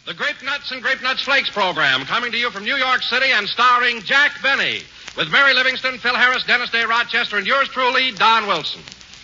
The Grape Nuts and Grape Nuts Flakes program, coming to you from New York City and starring Jack Benny, with Mary Livingston, Phil Harris, Dennis Day Rochester, and yours truly, Don Wilson.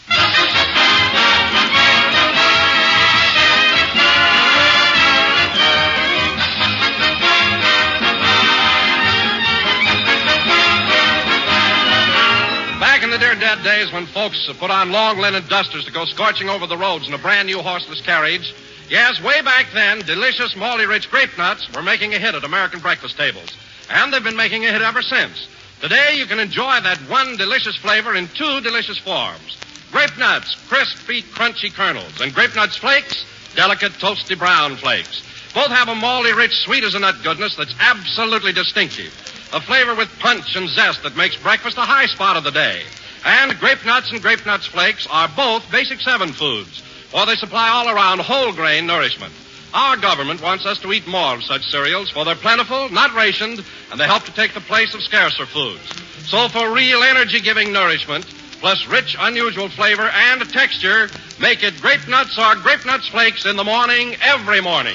Back in the dear dead days when folks put on long linen dusters to go scorching over the roads in a brand new horseless carriage, yes, way back then, delicious, malty-rich grape nuts were making a hit at American breakfast tables. And they've been making a hit ever since. Today, you can enjoy that one delicious flavor in two delicious forms. Grape nuts, crispy, crunchy kernels, and grape nuts flakes, delicate, toasty brown flakes. Both have a malty, rich, sweet as a nut goodness that's absolutely distinctive. A flavor with punch and zest that makes breakfast a high spot of the day. And Grape Nuts and Grape Nuts Flakes are both Basic 7 foods, for they supply all-around whole grain nourishment. Our government wants us to eat more of such cereals, for they're plentiful, not rationed, and they help to take the place of scarcer foods. So for real energy-giving nourishment, plus rich, unusual flavor and texture, make it Grape Nuts or Grape Nuts Flakes in the morning, every morning.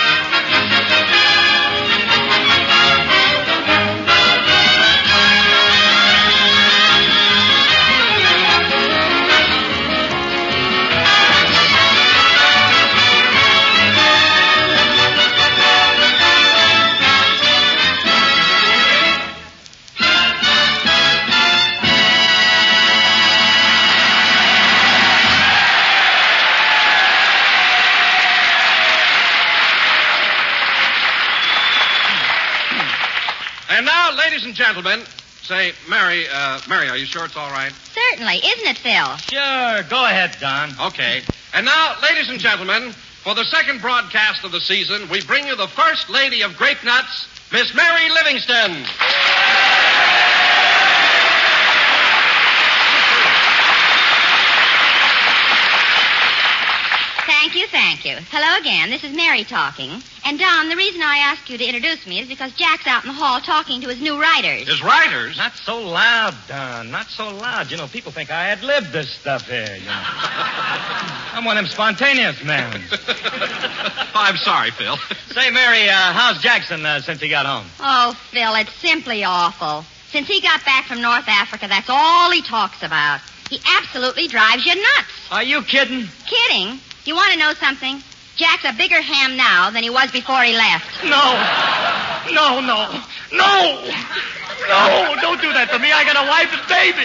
And now, ladies and gentlemen, say, Mary, are you sure it's all right? Certainly. Isn't it, Phil? Sure. Go ahead, Don. Okay. And now, ladies and gentlemen, for the second broadcast of the season, we bring you the First Lady of Grape Nuts, Miss Mary Livingston. Thank you. Hello again. This is Mary talking. And, Don, the reason I asked you to introduce me is because Jack's out in the hall talking to his new writers. His writers? Not so loud, Don. Not so loud. You know, people think I ad-libbed this stuff here, you know. I'm one of them spontaneous men. I'm sorry, Phil. Say, Mary, how's Jackson since he got home? Oh, Phil, it's simply awful. Since he got back from North Africa, that's all he talks about. He absolutely drives you nuts. Are you kidding? Kidding? You want to know something? Jack's a bigger ham now than he was before he left. No, don't do that to me. I got a wife and baby.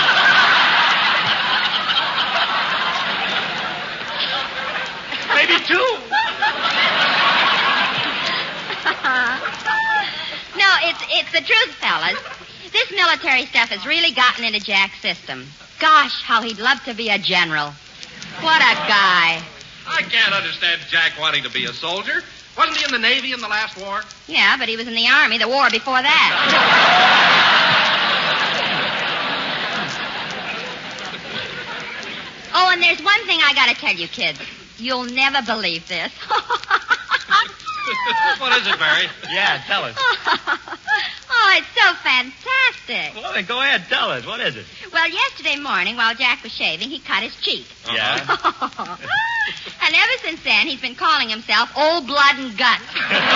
Maybe two. No, it's the truth, fellas. This military stuff has really gotten into Jack's system. Gosh, how he'd love to be a general. What a guy. I can't understand Jack wanting to be a soldier. Wasn't he in the Navy in the last war? Yeah, but he was in the Army the war before that. Oh, and there's one thing I gotta tell you, kids. You'll never believe this. What is it, Mary? Yeah, tell us. Oh, it's so fantastic. Well, then go ahead, tell us. What is it? Well, yesterday morning, while Jack was shaving, he cut his cheek. Yeah? And ever since then, he's been calling himself Old Blood and Guts.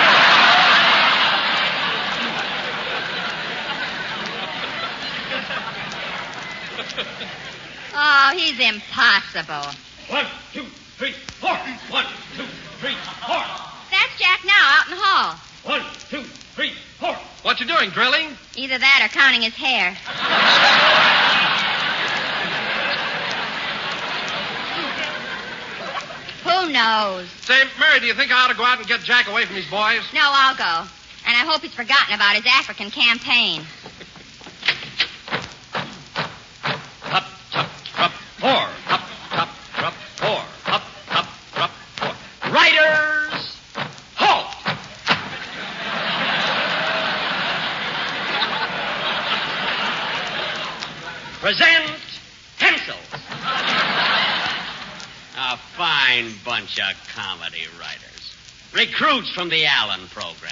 Oh, he's impossible. 1, 2, 3, 4. 1, 2, 3, 4. That's Jack now, out in the hall. 1, 2, 3, 4. What you doing, drilling? Either that or counting his hair. Who knows? Say, Mary, do you think I ought to go out and get Jack away from these boys? No, I'll go. And I hope he's forgotten about his African campaign. Up, up, up, 4. Up, up, up, 4. Up, up, up, 4. Riders, halt! Present pencils. A fine bunch of comedy writers. Recruits from the Allen program.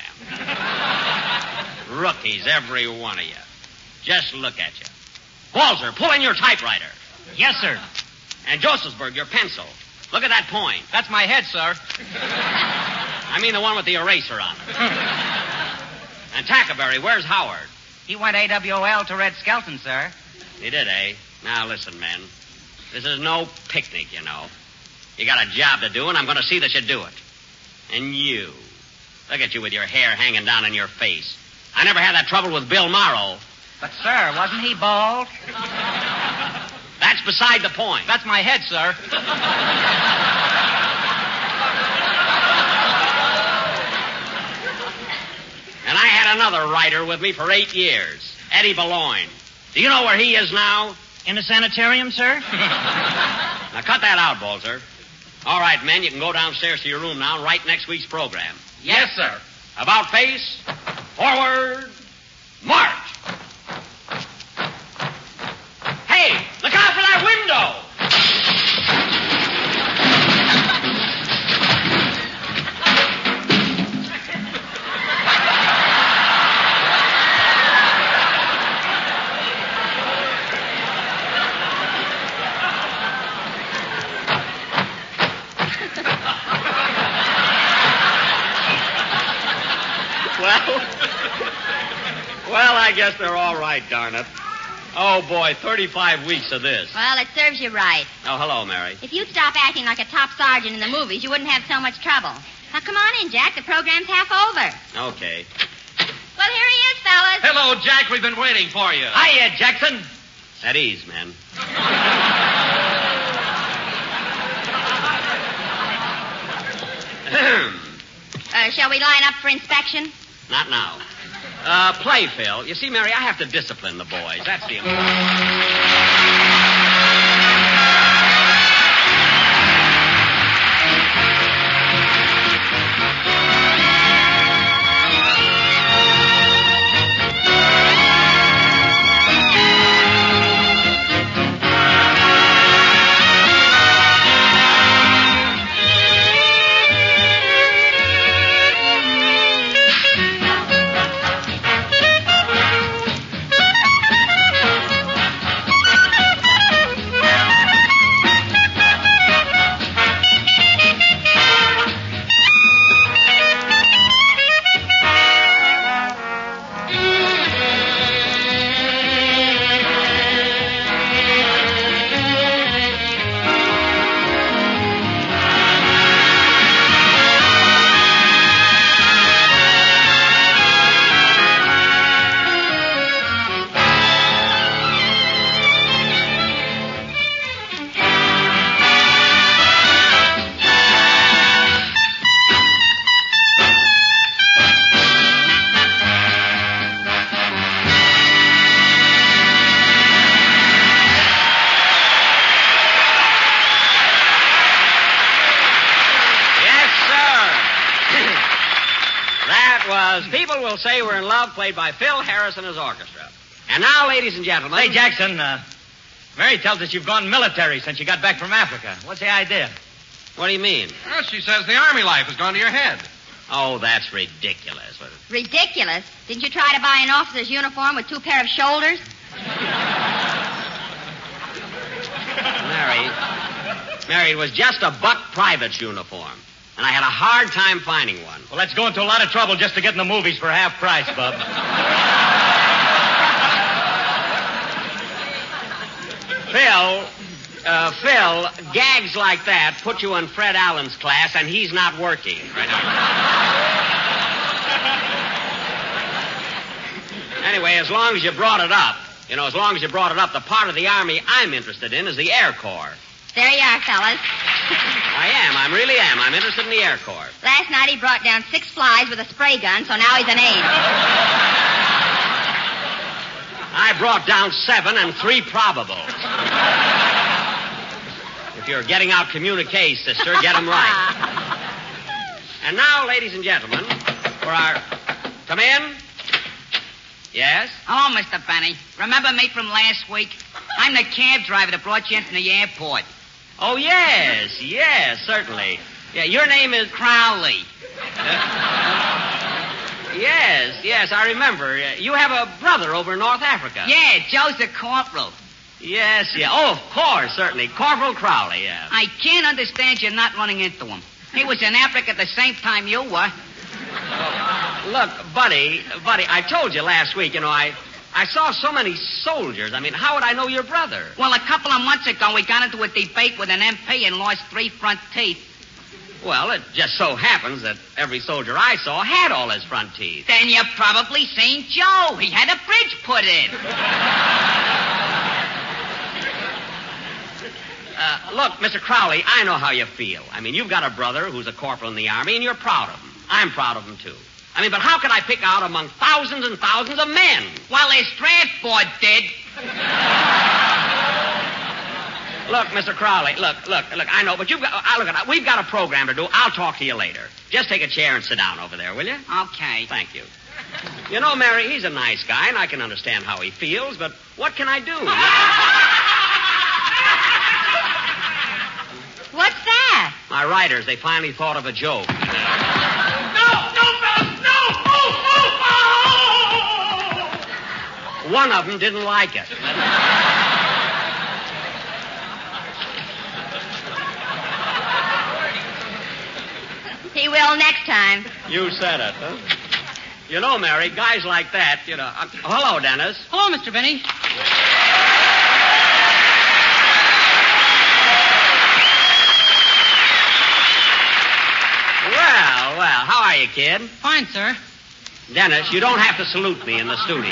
Rookies, every one of you. Just look at you. Walter, pull in your typewriter. Yes, sir. And Josephsburg, your pencil. Look at that point. That's my head, sir. I mean the one with the eraser on it. And Tackleberry, where's Howard? He went AWOL to Red Skelton, sir. He did, eh? Now, listen, men. This is no picnic, you know. You got a job to do, and I'm going to see that you do it. And you. Look at you with your hair hanging down in your face. I never had that trouble with Bill Morrow. But, sir, wasn't he bald? That's beside the point. That's my head, sir. And I had another writer with me for 8 years, Eddie Boulogne. Do you know where he is now? In the sanitarium, sir? Now, cut that out, Bolter. All right, men, you can go downstairs to your room now and write next week's program. Yes, sir. About face, forward, march. Hey, look out for that window! Well, I guess they're all right, darn it. Oh, boy, 35 weeks of this. Well, it serves you right. Oh, hello, Mary. If you'd stop acting like a top sergeant in the movies, you wouldn't have so much trouble. Now, come on in, Jack. The program's half over. Okay. Well, here he is, fellas. Hello, Jack. We've been waiting for you. Hiya, Jackson. At ease, men. Shall we line up for inspection? Not now. Play, Phil. You see, Mary, I have to discipline the boys. That's the important. People Will Say We're in Love, played by Phil Harris and his orchestra. And now, ladies and gentlemen... Hey, Jackson, Mary tells us you've gone military since you got back from Africa. What's the idea? What do you mean? Well, she says the army life has gone to your head. Oh, that's ridiculous. Ridiculous? Didn't you try to buy an officer's uniform with 2 pair of shoulders? Mary, it was just a buck private's uniform. And I had a hard time finding one. Well, let's go into a lot of trouble just to get in the movies for half price, Bub. Phil, gags like that put you in Fred Allen's class, and he's not working right now. Anyway, as long as you brought it up, the part of the Army I'm interested in is the Air Corps. There you are, fellas. I really am. I'm interested in the Air Corps. Last night he brought down 6 flies with a spray gun, so now he's an aide. I brought down 7 and 3 probables. If you're getting out communiques, sister, get them right. And now, ladies and gentlemen, for our... Come in. Yes? Hello, Mr. Benny. Remember me from last week? I'm the cab driver that brought you in from the airport. Oh, yes, certainly. Yeah, your name is... Crowley. Yes, I remember. You have a brother over in North Africa. Yeah, Joe's the corporal. Yes. Oh, of course, certainly. Corporal Crowley, yeah. I can't understand you not running into him. He was in Africa at the same time you were. Look, Buddy, I told you last week, I saw so many soldiers. I mean, how would I know your brother? Well, a couple of months ago, we got into a debate with an MP and lost 3 front teeth. Well, it just so happens that every soldier I saw had all his front teeth. Then you've probably seen Joe. He had a bridge put in. Look, Mr. Crowley, I know how you feel. I mean, you've got a brother who's a corporal in the Army, and you're proud of him. I'm proud of him, too. I mean, but how can I pick out among thousands and thousands of men? Well, his draft board did. Look, Mr. Crowley, look, I know, but we've got a program to do. I'll talk to you later. Just take a chair and sit down over there, will you? Okay. Thank you. You know, Mary, he's a nice guy, and I can understand how he feels, but what can I do? What's that? My writers, they finally thought of a joke. No! One of them didn't like it. He will next time. You said it, huh? You know, Mary, guys like that, hello, Dennis. Hello, Mr. Benny. Well, how are you, kid? Fine, sir. Dennis, you don't have to salute me in the studio.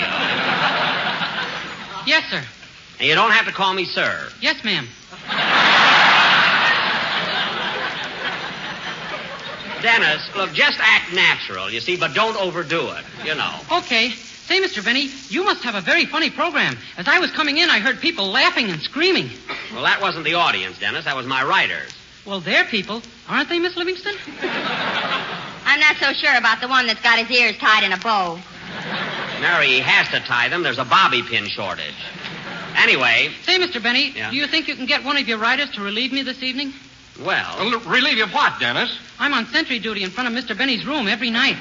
Yes, sir. And you don't have to call me sir. Yes, ma'am. Dennis, look, just act natural, you see, but don't overdo it, Okay. Say, Mr. Benny, you must have a very funny program. As I was coming in, I heard people laughing and screaming. Well, that wasn't the audience, Dennis. That was my writers. Well, they're people, aren't they, Miss Livingston? I'm not so sure about the one that's got his ears tied in a bow. Mary, he has to tie them. There's a bobby pin shortage. Anyway. Say, Mr. Benny, Yeah? Do you think you can get one of your writers to relieve me this evening? Well, Relieve you of what, Dennis? I'm on sentry duty in front of Mr. Benny's room every night.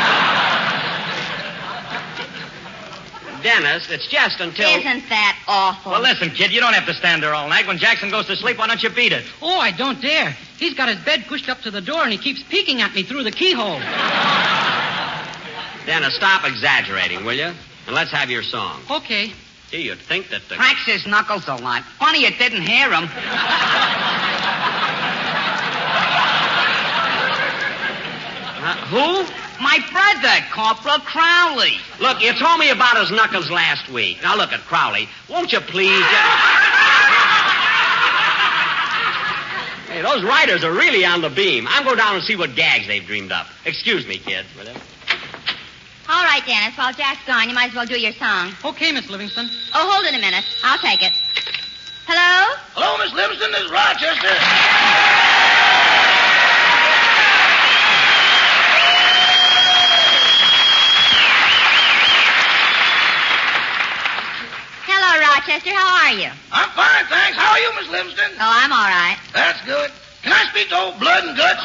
Dennis, it's just until... Isn't that awful? Well, listen, kid, you don't have to stand there all night. When Jackson goes to sleep, why don't you beat it? Oh, I don't dare. He's got his bed pushed up to the door, and he keeps peeking at me through the keyhole. Dennis, stop exaggerating, will you? And let's have your song. Okay. Gee, you'd think that the... Cracks his knuckles a lot. Funny you didn't hear him. Who? My brother, Corporal Crowley. Look, you told me about his knuckles last week. Now, look at Crowley. Won't you please... Hey, those writers are really on the beam. I'll go down and see what gags they've dreamed up. Excuse me, kid. All right, Dennis. While Jack's gone, you might as well do your song. Okay, Miss Livingston. Oh, hold it a minute. I'll take it. Hello? Hello, Miss Livingston. This is Rochester. Hello, Rochester. How are you? I'm fine, thanks. How are you, Miss Livingston? Oh, I'm all right. That's good. Can I speak to old Blood and Guts?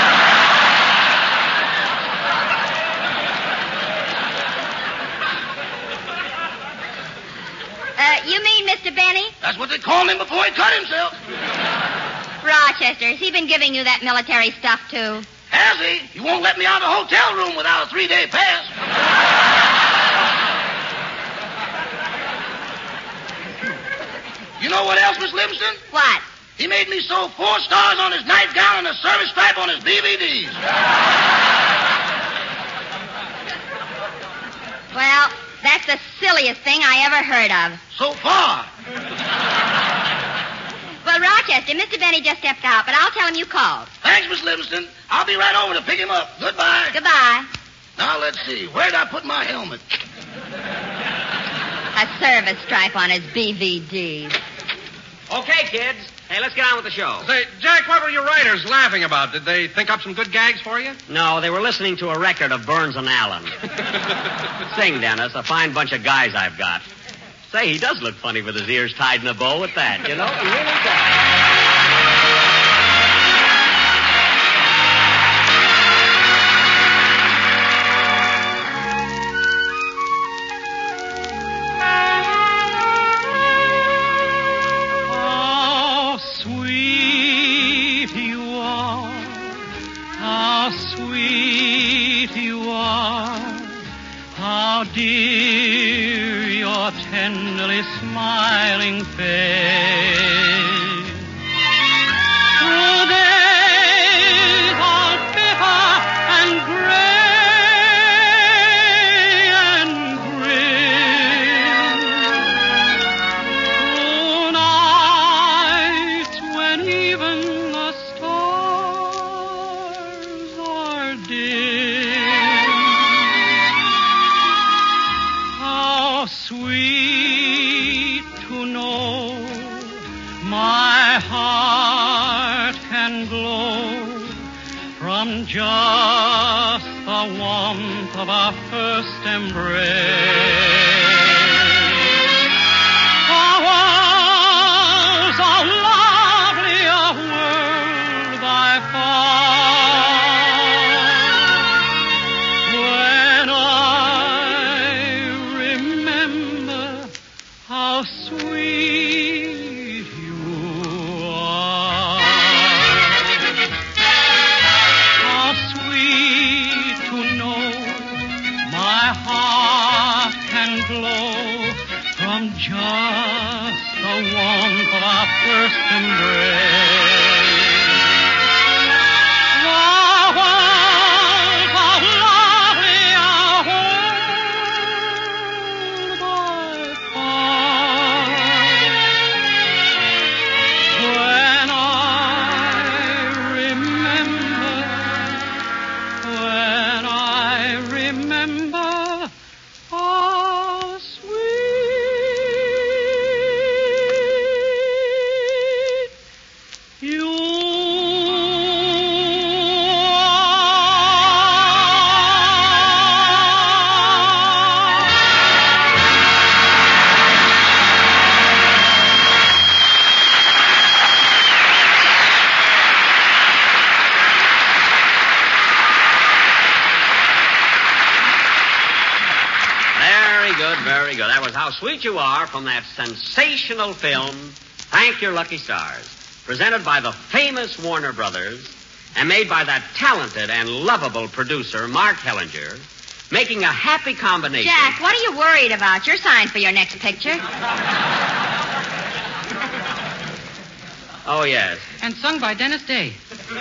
You mean Mr. Benny? That's what they called him before he cut himself. Rochester, has he been giving you that military stuff, too? Has he? He won't let me out of the hotel room without a 3-day pass. You know what else, Miss Livingston? What? He made me sew 4 stars on his nightgown and a service stripe on his DVDs. Well, that's the silliest thing I ever heard of. So far. Well, Rochester, Mr. Benny just stepped out, but I'll tell him you called. Thanks, Miss Livingston. I'll be right over to pick him up. Goodbye. Goodbye. Now, let's see. Where'd I put my helmet? A service stripe on his BVDs. Okay, kids. Hey, let's get on with the show. Say, Jack, what were your writers laughing about? Did they think up some good gags for you? No, they were listening to a record of Burns and Allen. Sing, Dennis. A fine bunch of guys I've got. Say, he does look funny with his ears tied in a bow at that, you know? He really does. how dear your tenderly smiling face. Through days all bitter and gray and grim, through nights when even the stars are dim, how sweet to know my heart can glow from just the warmth of our first embrace. A world so lovely, a world by far. When I remember how sweet you are, how sweet to know my heart can glow from just the warmth of our first embrace. The world so lovely, a world by far. When I remember how sweet you Very good. That was How Sweet You Are from that sensational film, Thank Your Lucky Stars, presented by the famous Warner Brothers and made by that talented and lovable producer, Mark Hellinger, making a happy combination. Jack, what are you worried about? You're signed for your next picture. Oh, yes. And sung by Dennis Day.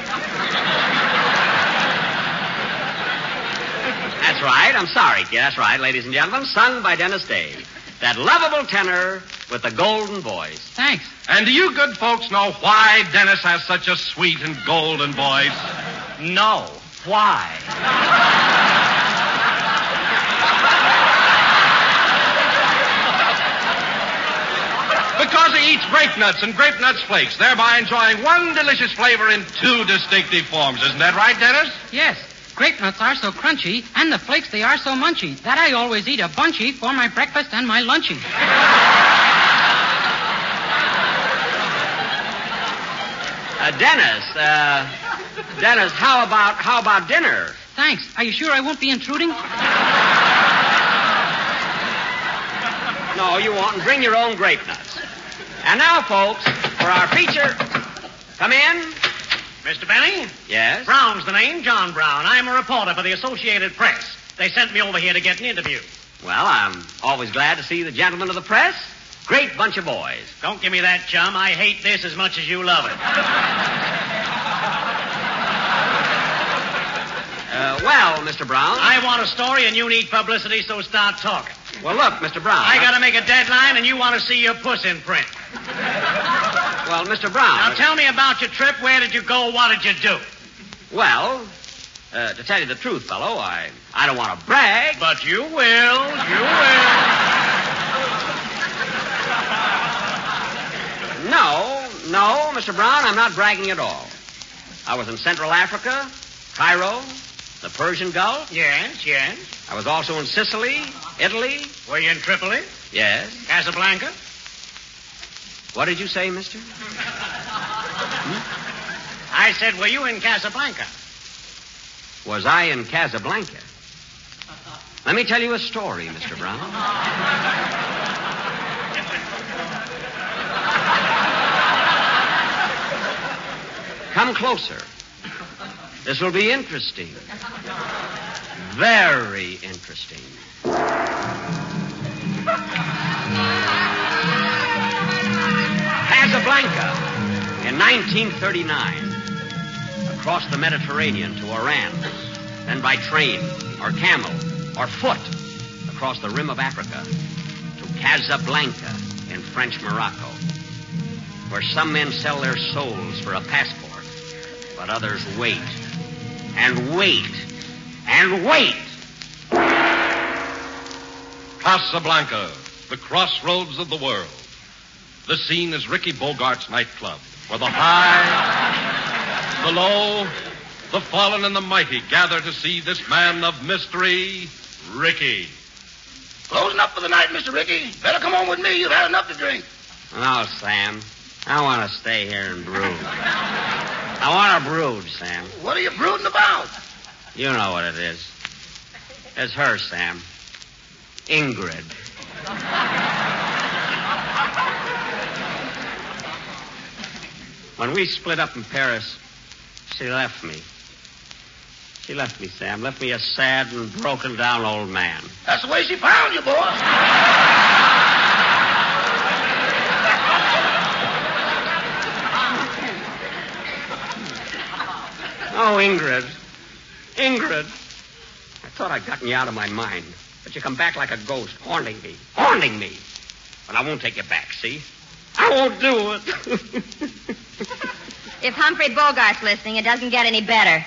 That's right. I'm sorry, kid. That's right, ladies and gentlemen. Sung by Dennis Day. That lovable tenor with the golden voice. Thanks. And do you good folks know why Dennis has such a sweet and golden voice? No. Why? Because he eats grape nuts and grape nuts flakes, thereby enjoying one delicious flavor in two distinctive forms. Isn't that right, Dennis? Yes. Grape nuts are so crunchy, and the flakes, they are so munchy, that I always eat a bunchy for my breakfast and my lunchy. Dennis, how about dinner? Thanks. Are you sure I won't be intruding? No, you won't. And bring your own grape nuts. And now, folks, for our feature, come in. Mr. Benny? Yes? Brown's the name, John Brown. I'm a reporter for the Associated Press. They sent me over here to get an interview. Well, I'm always glad to see the gentlemen of the press. Great bunch of boys. Don't give me that, chum. I hate this as much as you love it. Well, Mr. Brown. I want a story and you need publicity, so start talking. Well, look, Mr. Brown. I got to make a deadline and you want to see your puss in print. Well, Mr. Brown. Now tell me about your trip. Where did you go? What did you do? Well, to tell you the truth, fellow, I don't want to brag. But you will. You will. No, Mr. Brown, I'm not bragging at all. I was in Central Africa, Cairo, the Persian Gulf. Yes. I was also in Sicily, Italy. Were you in Tripoli? Yes. Casablanca? What did you say, mister? I said, were you in Casablanca? Was I in Casablanca? Let me tell you a story, Mr. Brown. Come closer. This will be interesting. Very interesting. 1939, across the Mediterranean to Oran, then by train or camel or foot across the rim of Africa to Casablanca in French Morocco, where some men sell their souls for a passport, but others wait and wait and wait. Casablanca, the crossroads of the world. The scene is Ricky Bogart's nightclub, where the high, the low, the fallen, and the mighty gather to see this man of mystery, Ricky. Closing up for the night, Mr. Ricky. Better come on with me. You've had enough to drink. No, Sam. I want to stay here and brood. I want to brood, Sam. What are you brooding about? You know what it is. It's her, Sam. Ingrid. When we split up in Paris, she left me. She left me, Sam. Left me a sad and broken down old man. That's the way she found you, boy. Oh, Ingrid. Ingrid. I thought I'd gotten you out of my mind. But you come back like a ghost, haunting me. Haunting me. But I won't take you back, see? I won't do it. If Humphrey Bogart's listening, it doesn't get any better.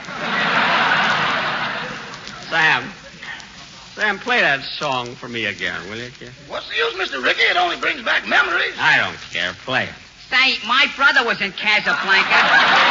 Sam, play that song for me again, will you, kid? What's the use, Mr. Ricky? It only brings back memories. I don't care. Play it. Say, my brother was in Casablanca.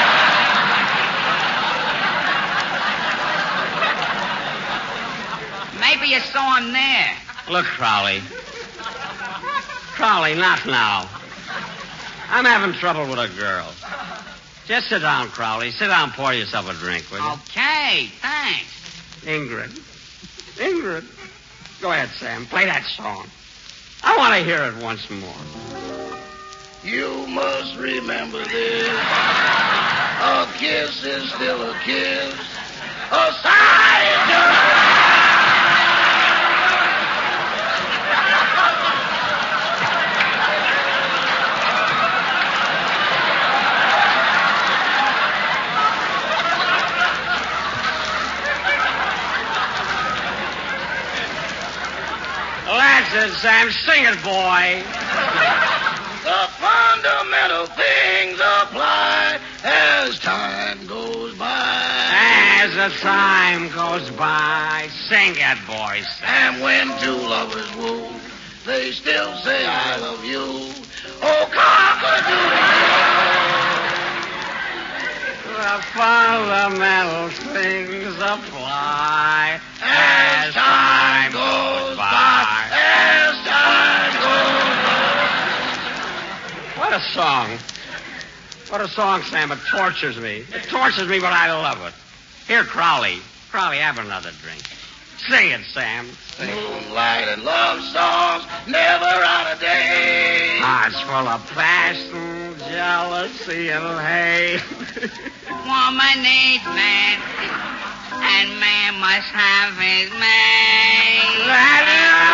Maybe you saw him there. Look, Crowley. Crowley, not now. I'm having trouble with a girl. Just sit down, Crowley. Sit down, pour yourself a drink, will you? Okay, thanks. Ingrid. Go ahead, Sam. Play that song. I want to hear it once more. You must remember this. A kiss is still a kiss. A sigh is That's it, Sam. Sing it, boy. The fundamental things apply as time goes by. As the time goes by. Sing it, boy. And when two lovers woo, they still say I love you. Oh, cock-a-doodle-doo. The fundamental things apply As time goes by. As time goes by. What a song. What a song, Sam. It tortures me. It tortures me, but I love it. Here, Crowley. Crowley, have another drink. Sing it, Sam. Sing it. Moonlight and love songs never out of date. Hearts full of passion, jealousy, and hate. Woman needs man, and man must have his mate. That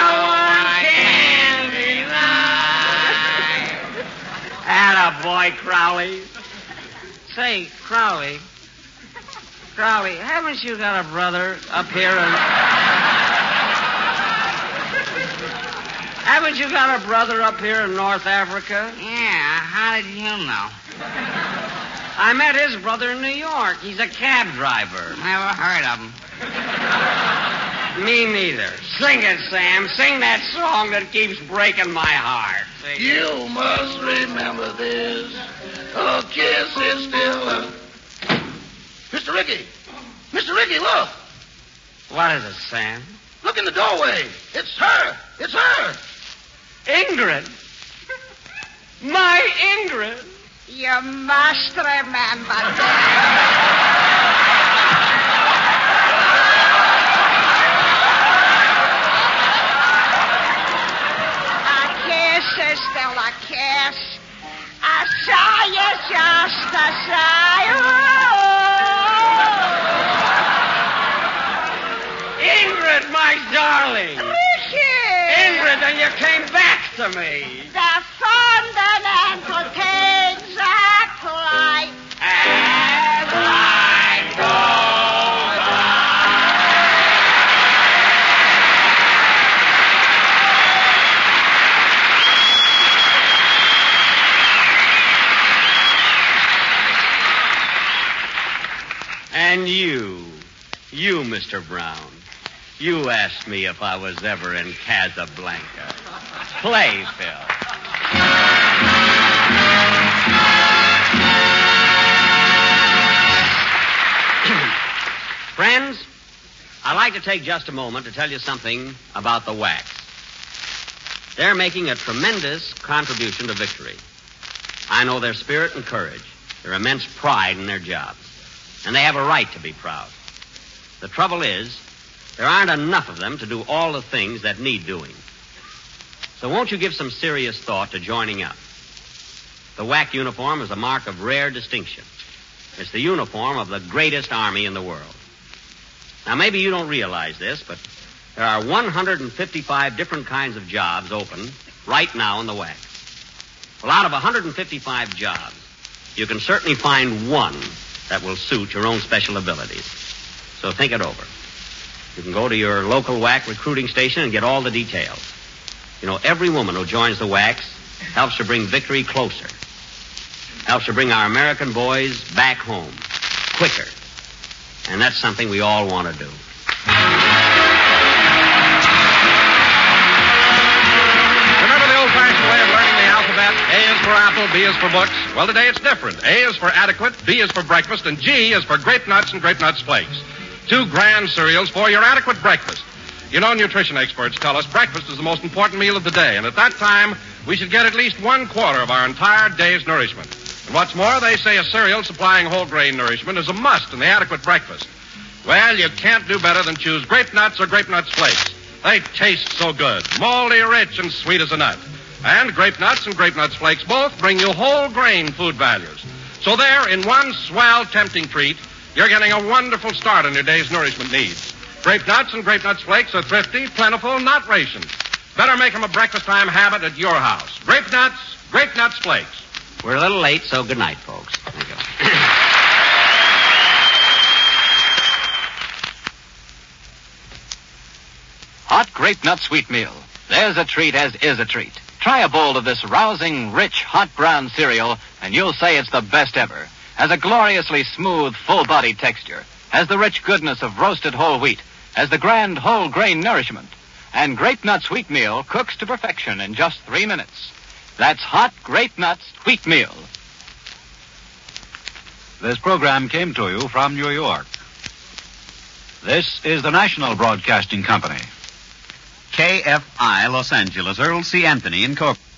no one can deny. Attaboy, Crowley. Say, Crowley, haven't you got a brother up here in... Haven't you got a brother up here in North Africa? Yeah, how did you know? I met his brother in New York. He's a cab driver. Never heard of him. Me neither. Sing it, Sam. Sing that song that keeps breaking my heart. Sing it. You must remember this. A kiss is still a... Mr. Ricky, look. What is it, Sam? Look in the doorway. It's her. Ingrid. My Ingrid. You must remember that. A kiss is still a kiss. A sigh is just a sigh. Ingrid, my darling. Ricky! Ingrid, and you came back to me. The fundamental things apply And you, Mr. Brown, you asked me if I was ever in Casablanca. Play, Phil. Friends, I'd like to take just a moment to tell you something about the Wax. They're making a tremendous contribution to victory. I know their spirit and courage, their immense pride in their jobs, and they have a right to be proud. The trouble is, there aren't enough of them to do all the things that need doing. So won't you give some serious thought to joining up? The WAC uniform is a mark of rare distinction. It's the uniform of the greatest army in the world. Now, maybe you don't realize this, but there are 155 different kinds of jobs open right now in the WAC. Well, out of 155 jobs, you can certainly find one that will suit your own special abilities. So think it over. You can go to your local WAC recruiting station and get all the details. You know, every woman who joins the WACs helps to bring victory closer. Helps to bring our American boys back home quicker. And that's something we all want to do. Remember the old-fashioned way of learning the alphabet? A is for apple, B is for books. Well, today it's different. A is for adequate, B is for breakfast, and G is for grape nuts and grape nuts flakes. 2 grand cereals for your adequate breakfast. You know, nutrition experts tell us breakfast is the most important meal of the day, and at that time, we should get at least 1/4 of our entire day's nourishment. And what's more, they say a cereal supplying whole grain nourishment is a must in the adequate breakfast. Well, you can't do better than choose grape nuts or grape nuts flakes. They taste so good, moldy, rich, and sweet as a nut. And grape nuts and grape nuts flakes both bring you whole grain food values. So there, in one swell, tempting treat, you're getting a wonderful start on your day's nourishment needs. Grape nuts and grape nuts flakes are thrifty, plentiful, not rations. Better make them a breakfast time habit at your house. Grape nuts flakes. We're a little late, so good night, folks. Thank you. Hot grape nut sweet meal. There's a treat as is a treat. Try a bowl of this rousing, rich, hot brown cereal, and you'll say it's the best ever. Has a gloriously smooth, full-bodied texture. Has the rich goodness of roasted whole wheat. Has the grand whole grain nourishment. And grape nut sweet meal cooks to perfection in just 3 minutes. That's hot grape nuts wheat meal. This program came to you from New York. This is the National Broadcasting Company. KFI Los Angeles, Earl C. Anthony Incorporated.